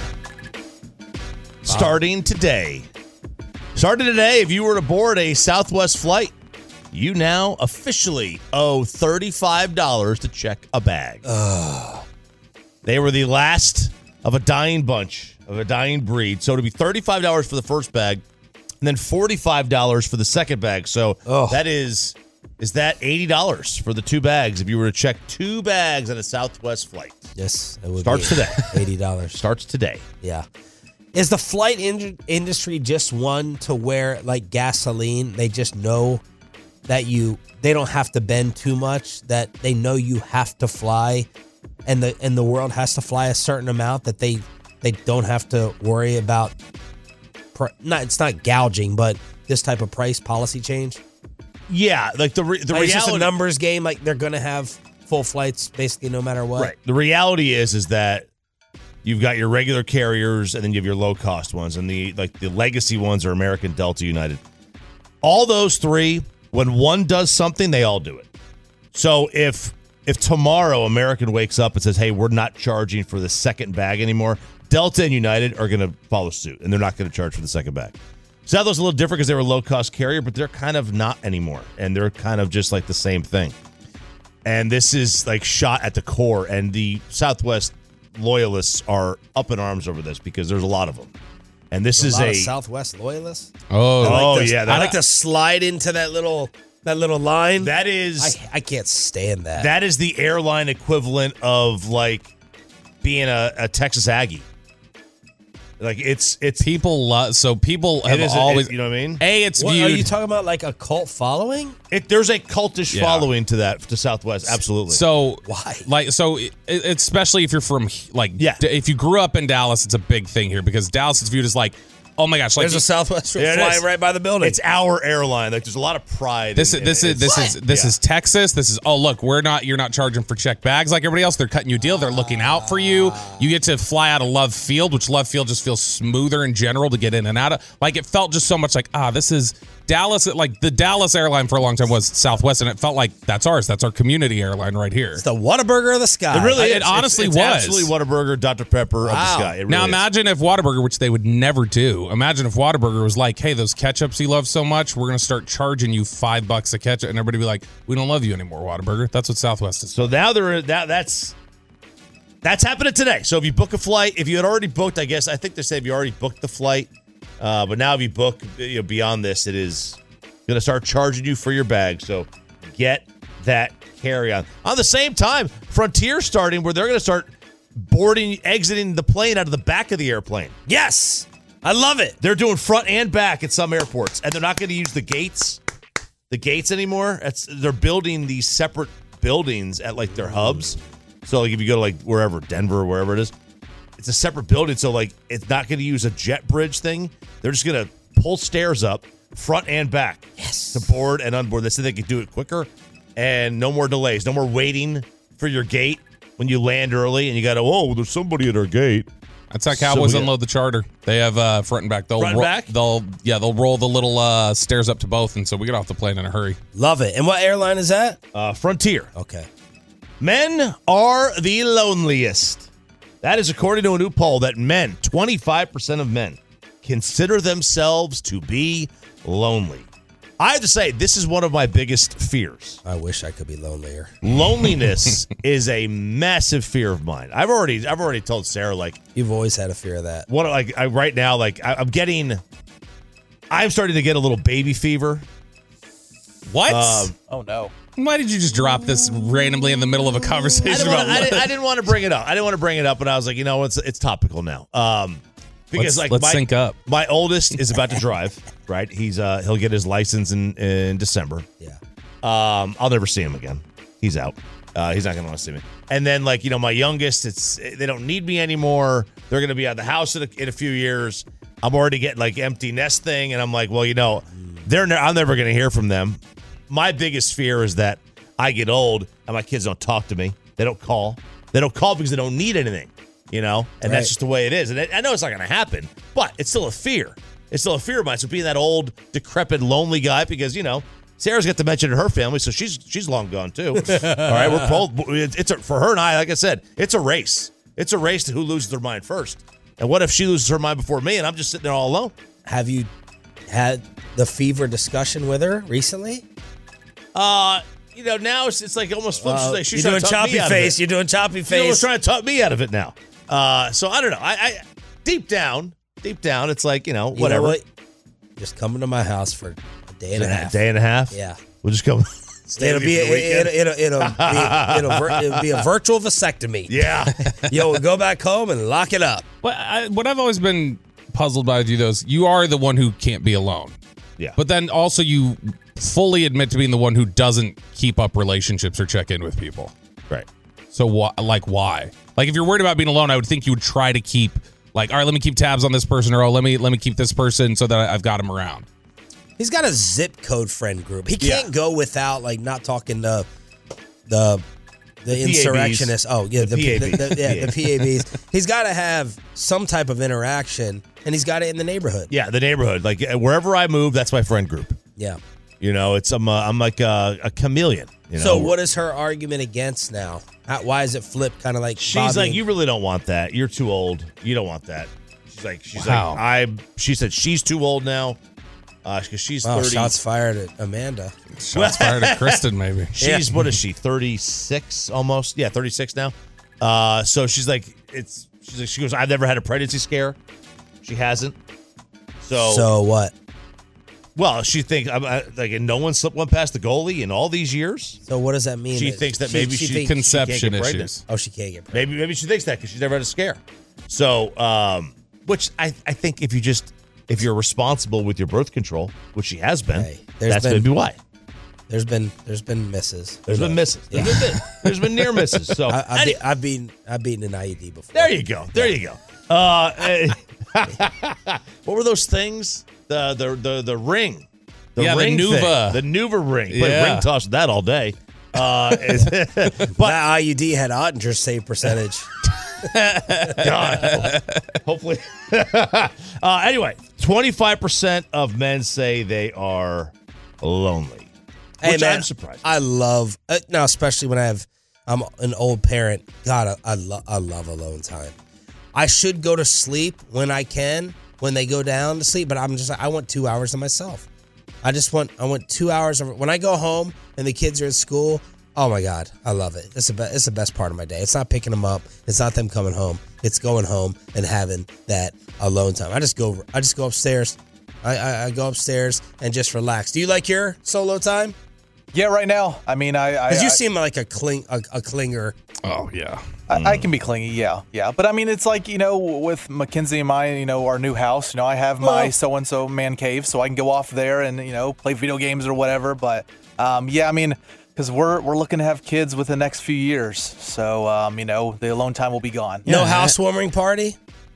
Starting today. Starting today, if you were to board a Southwest flight, you now officially owe thirty-five dollars to check a bag. Ugh. They were the last of a dying bunch, of a dying breed. So it'll be thirty-five dollars for the first bag and then forty-five dollars for the second bag. So Ugh. that is, is that eighty dollars for the two bags if you were to check two bags on a Southwest flight? Yes, it would Starts be today. eighty dollars. Starts today. Yeah. Is the flight in- industry just one to where, like gasoline, they just know that you they don't have to bend too much, that they know you have to fly, and the and the world has to fly a certain amount, that they they don't have to worry about. Pr- not it's not gouging, but this type of price policy change. Yeah, like the re- the Like, it's just a reality. numbers game. Like they're gonna have full flights basically no matter what. Right. The reality is, is that you've got your regular carriers and then you have your low cost ones, and the like the legacy ones are American, Delta, United. All those three, when one does something, they all do it. So if if tomorrow American wakes up and says, "Hey, we're not charging for the second bag anymore," Delta and United are going to follow suit, and they're not going to charge for the second bag. Southwest's a little different because they were a low cost carrier, but they're kind of not anymore, and they're kind of just like the same thing. And this is like shot at the core, and the Southwest loyalists are up in arms over this because there's a lot of them. And this There's is a lot a of Southwest loyalists. Oh, I like oh to- yeah, I that, like to slide into that little that little line. that is I, I can't stand that. that is the airline equivalent of like being a, a Texas Aggie. Like it's it's people love so people have it is a- always it- you know what I mean? A, it's What, viewed. are you talking about like a cult following? It, there's a cultish Yeah. following to that to Southwest, absolutely. So Why? Like so, it, especially if you're from like Yeah. if you grew up in Dallas, it's a big thing here because Dallas is viewed as like, Oh my gosh! Like There's a Southwest Yeah, it flying is. right by the building. It's our airline. Like there's a lot of pride. This in, is this in, is this is this Yeah. is Texas. This is oh look, we're not you're not charging for checked bags like everybody else. They're cutting you a deal. They're looking out for you. You get to fly out of Love Field, which Love Field just feels smoother in general to get in and out of. Like it felt just so much like ah, this is Dallas. Like the Dallas airline for a long time was Southwest, and it felt like that's ours. That's our community airline right here. It's the Whataburger of the sky. It really It is. It's- honestly it's, was. absolutely Whataburger, Doctor Pepper of the Wow. sky. It really Now is. imagine if Whataburger, which they would never do, imagine if Whataburger was like, hey, those ketchups you love so much, we're going to start charging you five bucks a ketchup. And everybody would be like, we don't love you anymore, Whataburger. That's what Southwest is. So now there that that's that's happening today. So if you book a flight, if you had already booked, I guess I think they say if you already booked the flight, uh, but now if you book you know, beyond this, it is going to start charging you for your bag. So get that carry on. On the same time, Frontier starting where they're going to start boarding, exiting the plane out of the back of the airplane. Yes. I love it. They're doing front and back at some airports, and they're not going to use the gates, the gates anymore. It's, they're building these separate buildings at like their hubs. So like if you go to like wherever, Denver or wherever it is, it's a separate building. So like it's not going to use a jet bridge thing. They're just going to pull stairs up front and back Yes. to board and unboard. They said they could do it quicker and no more delays. No more waiting for your gate when you land early and you got to, oh, there's somebody at our gate. That's how Cowboys So, yeah. unload the charter. They have uh, front and back. They'll Front and ro- back? They'll yeah they'll roll the little uh, stairs up to both, and so we get off the plane in a hurry. Love it. And what airline is that? Uh, Frontier. Okay. Men are the loneliest. That is according to a new poll that men, twenty-five percent of men, consider themselves to be lonely. I have to say, this is one of my biggest fears. I wish I could be lonelier. Loneliness is a massive fear of mine. I've already, I've already told Sarah, like, You've always had a fear of that. what, like, I, right now, like, I, I'm getting, I'm starting to get a little baby fever. What? Um, Oh, no. Why did you just drop this randomly in the middle of a I conversation didn't, about? wanna, I, didn't, I didn't want to bring it up. I didn't want to bring it up, but I was like, you know, it's it's topical now. Um, because let's like let's my, sync up. my oldest is about to drive. Right, he's uh he'll get his license in in December. Yeah. Um, I'll never see him again. He's out. Uh, he's not gonna want to see me. And then like you know, my youngest, it's they don't need me anymore. They're gonna be out of the house in a, in a few years. I'm already getting like empty nest thing, and I'm like, well, you know, they're ne- I'm never gonna hear from them. My biggest fear is that I get old and my kids don't talk to me. They don't call. They don't call because they don't need anything, you know? And Right. that's just the way it is. And I I know it's not going to happen, but it's still a fear. It's still a fear of mine. So being that old, decrepit, lonely guy, because, you know, Sarah's got dementia in her family, so she's she's long gone too. All right, we're both, it's a, for her and I, like I said, it's a race. It's a race to who loses their mind first. And what if she loses her mind before me and I'm just sitting there all alone? Have you had the fever discussion with her recently? Uh, you know, now it's, it's like almost flips. Well, like she's you're doing trying to talk me choppy out of face. it. You're doing choppy She's almost face. trying to talk me out of it now. Uh, so I don't know. I, I deep down, deep down, it's like you know, You know whatever. what? Just come to my house for a day and a half. Day and a half. Yeah. We'll just come. Stay It'll with you be for the weekend. it'll, it'll, it'll, be, it'll, vir- it'll be a virtual vasectomy. Yeah. Yo, we'll go back home and lock it up. But I, what I've always been puzzled by with you, though, is you are the one who can't be alone. Yeah. But then also you fully admit to being the one who doesn't keep up relationships or check in with people. Right. So why? Like why? Like if you're worried about being alone, I would think you would try to keep like, all right, let me keep tabs on this person, or oh, let me let me keep this person so that I've got him around. He's got a zip code friend group. He Yeah. can't go without like not talking to the the, P A Bs. insurrectionists. Oh yeah, The the, P A the, Bs. the, yeah, Yeah. the P A Bs. He's got to have some type of interaction, and he's got it in the neighborhood. Yeah, the neighborhood. Like uh, wherever I move, that's my friend group. Yeah. You know, it's I'm uh, I'm like a, a chameleon. You know? So what is her argument against now? How, why is it flipped? Kind of like She's Bobby like, and- you really don't want that. You're too old. You don't want that. She's like, she's Wow. like, I. She said she's too old now. Uh, because she's Wow, thirty. shots fired at Amanda. Shots fired at Kristen, maybe. She's what is she? thirty-six almost. Yeah, thirty-six now. Uh, so she's like, it's. She's like, she goes. I've never had a pregnancy scare. She hasn't. So, So what? well, she thinks I'm I, like, and no one slipped one past the goalie in all these years. So what does that mean? She thinks that maybe she- thinks- Conception she can't get pregnant. issues. Oh, she can't get pregnant. Maybe maybe she thinks that because she's never had a scare. So, um, which I I think if you just if you're responsible with your birth control, which she has been, Hey, there's that's been- maybe why. There's been there's been misses. There's been misses. There's been there's been near misses. So I, I've, any- be, I've been I've beaten an I E D before. there you go. There you go. Uh, eh, What were those things? The the the the ring. The yeah, ring the Nuva. Thing. The Nuva ring. Play Yeah. ring toss with that all day. Uh, but that I U D had Ottinger's save percentage. God. Hopefully. uh, anyway, twenty-five percent of men say they are lonely. Hey, Which man, I'm surprised. I love uh, now, especially when I have I'm an old parent. God, I, I love I love alone time. I should go to sleep when I can, when they go down to sleep, but I'm just I want two hours to myself. I just want I want two hours of when I go home and the kids are at school. Oh my God, I love it. It's the be- it's the best part of my day. It's not picking them up. It's not them coming home. It's going home and having that alone time. I just go I just go upstairs. I, I, I go upstairs and just relax. Do you like your solo time? Yeah, right now. I mean, I Because you I, seem like a cling a, a clinger. Oh yeah. I, I can be clingy, yeah, yeah. But I mean, it's like, you know, with Mackenzie and my, you know, our new house, you know, I have my Well- so-and-so man cave, so I can go off there and, you know, play video games or whatever. But, um, yeah, I mean, because we're, we're looking to have kids within the next few years. So, um, you know, the alone time will be gone. No housewarming party?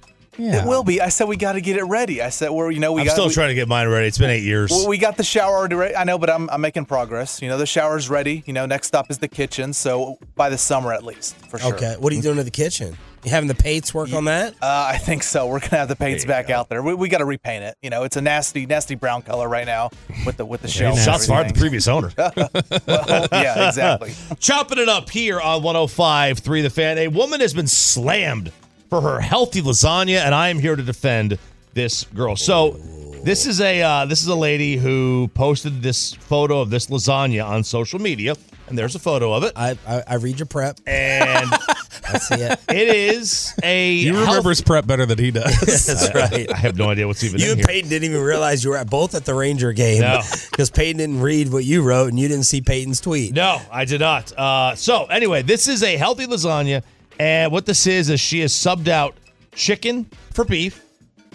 It will be. I said we got to get it ready. I said we're, you know, we I'm got. still we, trying to get mine ready. It's been eight years. Well, we got the shower already ready. I know, but I'm, I'm making progress. You know, the shower's ready. You know, next stop is the kitchen. So by the summer at least, for sure. Okay. What are you doing to the kitchen? You having the Pates work on that? Uh, I think so. We're gonna have the paints back out there. We, we got to repaint it. You know, it's a nasty, nasty brown color right now with the with the shelves. and Shots fired at the everything. previous owner. Well, yeah, exactly. Chopping it up here on one oh five point three The Fan. A woman has been slammed for her healthy lasagna, and I am here to defend this girl. So this is a uh, this is a lady who posted this photo of this lasagna on social media, and there's a photo of it. I I, I read your prep. And I see it. it is a You remember his prep better than he does. That's right. I have no idea what's even You in and here. Peyton didn't even realize you were at both at the Ranger game. No. Because Peyton didn't read what you wrote and you didn't see Peyton's tweet. No, I did not. Uh, so anyway, this is a healthy lasagna, and what this is is she has subbed out chicken for beef,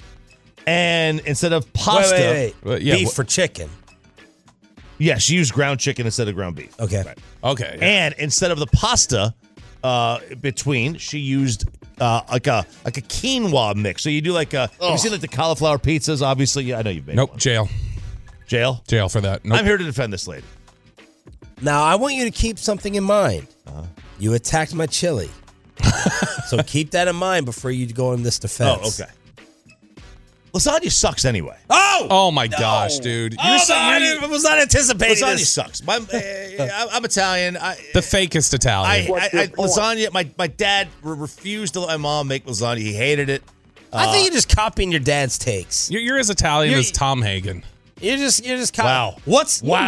and instead of pasta, Wait, wait, wait. Well, yeah, Beef wh- for chicken. yeah, she used ground chicken instead of ground beef. Okay. Okay. And instead of the pasta uh, between, she used uh, like a like a quinoa mix. So you do like a. Have you seen like the cauliflower pizzas? Obviously, yeah, I know you've made Nope. one. Jail. Jail. Jail for that. Nope. I'm here to defend this lady. Now, I want you to keep something in mind. Uh-huh. You attacked my chili. So keep that in mind before you go in this Oh, defense. okay. Lasagna sucks anyway. Oh! Oh my gosh, dude! You're Oh, so- no, I you're- didn't- was not anticipating Lasagna this. sucks. My, uh, I'm Italian. I, the fakest I, Italian. I, I lasagna. My my dad re- refused to let my mom make lasagna. He hated it. I think you're just copying your dad's takes. you're, you're as Italian You're- as Tom Hagen. You're just you're just copying. Wow. What's Wow.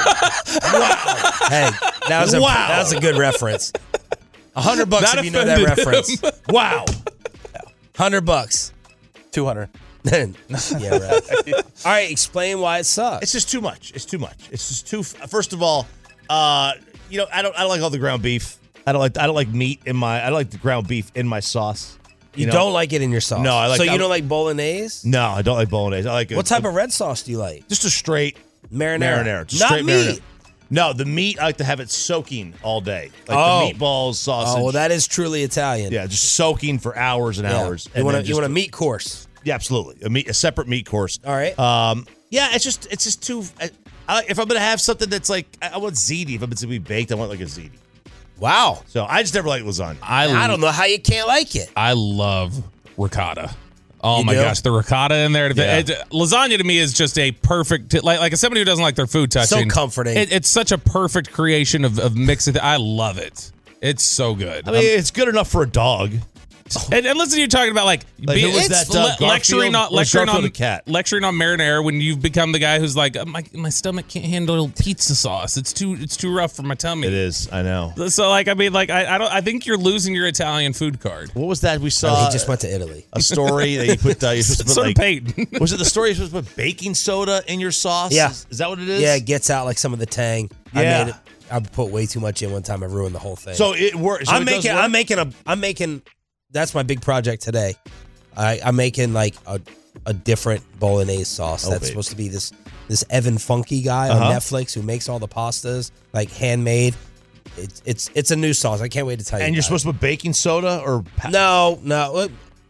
Hey, that was a Wow. that was a good reference. A hundred bucks That if you know that offended reference. him. Wow. Hundred bucks. two hundred. Yeah, right. All right, explain why it sucks. It's just too much. It's too much. It's just too. First of all, uh, you know, I don't. I don't like all the ground beef. I don't like. I don't like meat in my. I don't like the ground beef in my sauce. you know? don't like it in your sauce. No, I like- So you I- don't like bolognese? No, I don't like bolognese. I like it. What type of red sauce do you like? Just a straight Marinara. marinara. Just Not straight meat. marinara. No, the meat. I like to have it soaking all day. Like Oh. the meatballs, sausage. Oh, well, that is truly Italian. yeah, just soaking for hours and Yeah. hours. You and want then a, you just- want a meat course? Yeah, absolutely. A meat, a separate meat course. All right. Um, yeah, it's just it's just too. I, I, if I'm gonna have something that's like, I, I want ziti. If it's gonna be baked, I want like a ziti. Wow. So I just never like lasagna. I I don't know how you can't like it. I love ricotta. Oh You my do? gosh, the ricotta in there. Yeah. It- lasagna to me is just a perfect, like like as somebody who doesn't like their food touching. comforting. It, it's such a perfect creation of, of mixing. I love it. It's so good. I mean, it's good enough for a dog. And, and listen to you talking about like, Like, who was that, uh, le- Garfield? lecturing on Or lecturing Garfield on the cat? lecturing on marinara when you've become the guy who's like, my my stomach can't handle pizza sauce. It's too it's too rough for my tummy. It is. I know. So like, I mean, like, I, I don't. I think you're losing your Italian food card. What was that we Oh, saw? he just went to Italy. a story that you put. Uh, you're supposed to put Sort of like. Peyton. Was it the story you're supposed to put baking soda in your sauce? Yeah. Is, is that what it is? Yeah, it gets out like some of the tang. I Yeah. made it. I put way too much in one time. I ruined the whole thing. So it works. So I'm it does making. work? I'm making a. I'm making. That's my big project today. I, I'm making like a a different bolognese sauce. Oh, that's babe. supposed to be this this Evan Funky guy Uh-huh. on Netflix who makes all the pastas like handmade. It's it's it's a new sauce. I can't wait to tell you. And you're about supposed to put baking soda or. Pa- it. No, no. uh,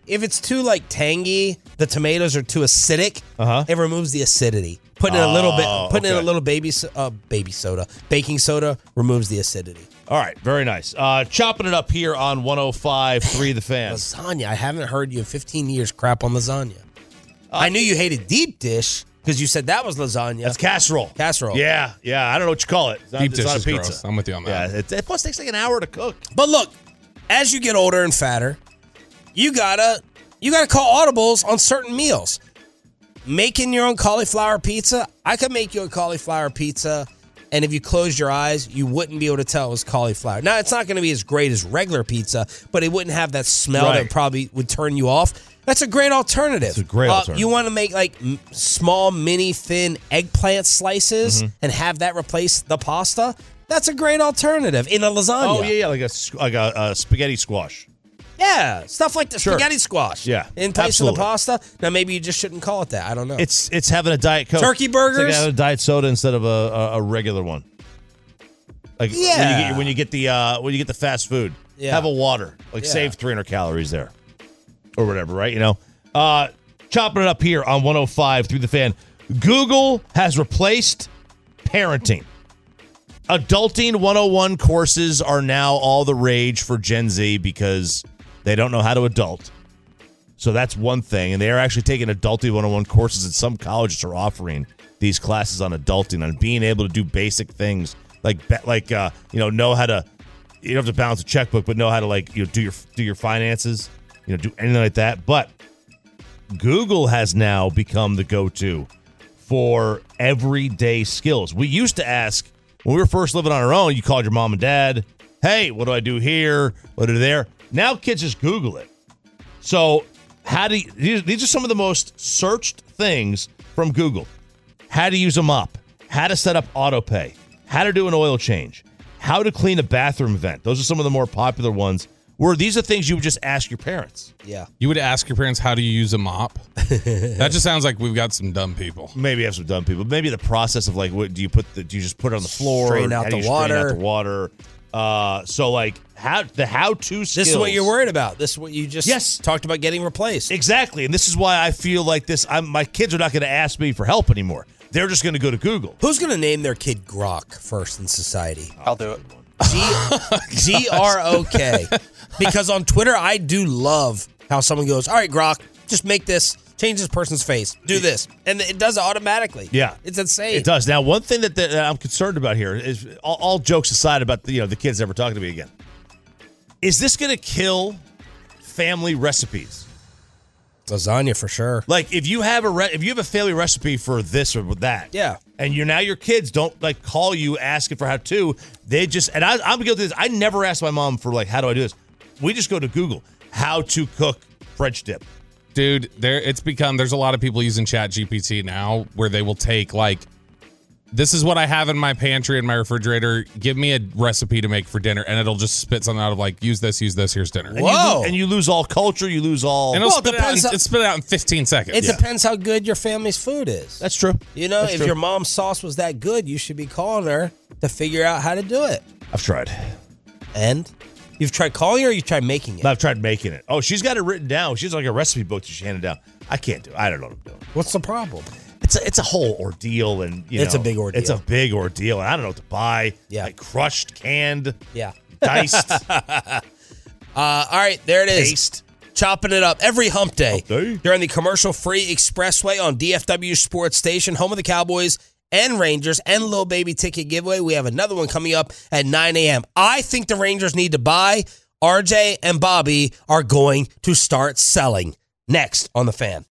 if it's too like tangy, the tomatoes are too acidic. Uh-huh. It removes the acidity. Putting in a little bit, Oh, putting in okay. a little baby, so- uh, baby soda, baking soda removes the acidity. All right, very nice. Uh, chopping it up here on one oh five point three The Fan. Lasagna. I haven't heard you in fifteen years crap on lasagna. I knew you hated deep dish because you said that was lasagna. That's casserole. Casserole. Yeah, yeah. I don't know what you call it. It's not, Deep it's dish not a is pizza. gross. I'm with you on that. Yeah, it, it plus takes like an hour to cook. But look, as you get older and fatter, you gotta you gotta call audibles on certain meals. Making your own cauliflower pizza, I could make you a cauliflower pizza, and if you closed your eyes, you wouldn't be able to tell it was cauliflower. Now, it's not going to be as great as regular pizza, but it wouldn't have that smell Right. that probably would turn you off. That's a great alternative. It's a great Uh, alternative. You want to make like m- small, mini, thin eggplant slices Mm-hmm. and have that replace the pasta? That's a great alternative in a lasagna. Oh, yeah, yeah, like a, s- like a, a spaghetti squash. Yeah, stuff like the Sure. spaghetti squash. Yeah, in place absolutely. of the pasta. Now maybe you just shouldn't call it that. I don't know. It's it's having a Diet Coke. Turkey burgers? It's like having a Diet Soda instead of a, a, a regular one. Like when you Yeah. get, when you get the uh, when you get the fast food, Yeah. have a water. Like Yeah. save three hundred calories there, or whatever. Right? You know. Uh, chopping it up here on one oh five through the Fan. Google has replaced parenting. Adulting one oh one courses are now all the rage for Gen Z because they don't know how to adult. So that's one thing. And they are actually taking Adulting one oh one courses, and some colleges are offering these classes on adulting, on being able to do basic things like, be- like uh, you know, know how to, you don't have to balance a checkbook, but know how to, like, you know, do your do your finances, you know, do anything like that. But Google has now become the go-to for everyday skills. We used to ask, when we were first living on our own, you called your mom and dad, hey, what do I do here? What do I do there? Now kids just Google it. So how do you, these, these are some of the most searched things from Google. How to use a mop, how to set up autopay, how to do an oil change, how to clean a bathroom vent. Those are some of the more popular ones, where these are things you would just ask your parents. yeah. You would ask your parents, how do you use a mop? That just sounds like we've got some dumb people. Maybe you have some dumb people. Maybe the process of, like, what do you put? The, do you just put it on the floor? Straighten Or out how do the you straighten water. out the water. Uh, so like how the how-to skills. This is what you're worried about. This is what you just Yes. talked about getting replaced. Exactly, and this is why I feel like this. I'm, my kids are not going to ask me for help anymore. They're just going to go to Google. Who's going to name their kid Grok first in society? I'll do it. G G R O K. Because on Twitter, I do love how someone goes, all right, Grok, just make this, change this person's face, do this. And it does it automatically. Yeah, It's insane. It does. Now, one thing that, that I'm concerned about here is, all, all jokes aside about the, you know the kids never talking to me again. Is this going to kill family recipes? Lasagna for sure. Like if you have a re- if you have a family recipe for this or that, Yeah. and you're now your kids don't like call you asking for how to. They just and I, I'm guilty of this. I never ask my mom for like how do I do this. We just go to Google how to cook French dip. Dude, there it's become there's a lot of people using Chat G P T now where they will take like, this is what I have in my pantry and my refrigerator. Give me a recipe to make for dinner, and it'll just spit something out of like, use this, use this, here's dinner. And Whoa. You lo- and you lose all culture. You lose all. And it'll Well, it spit, it out in, depends how- it spit it out in fifteen seconds. It Yeah. depends how good your family's food is. That's true. You know, That's if true. your mom's sauce was that good, you should be calling her to figure out how to do it. I've tried. And you've tried calling her or you've tried making it? I've tried making it. Oh, she's got it written down. She's like a recipe book that she handed down. I can't do it. I don't know what I'm doing. What's the problem? It's a, it's a whole ordeal, and you It's know, a big ordeal. It's a big ordeal, and I don't know what to buy. Yeah. Like crushed, canned, Yeah. diced. Uh, all right, there it is. Taste. Chopping it up every hump day, Hump day. during the commercial-free expressway on D F W Sports Station, home of the Cowboys and Rangers and Lil Baby ticket giveaway. We have another one coming up at nine a.m. I think the Rangers need to buy. R J and Bobby are going to start selling. Next on The Fan.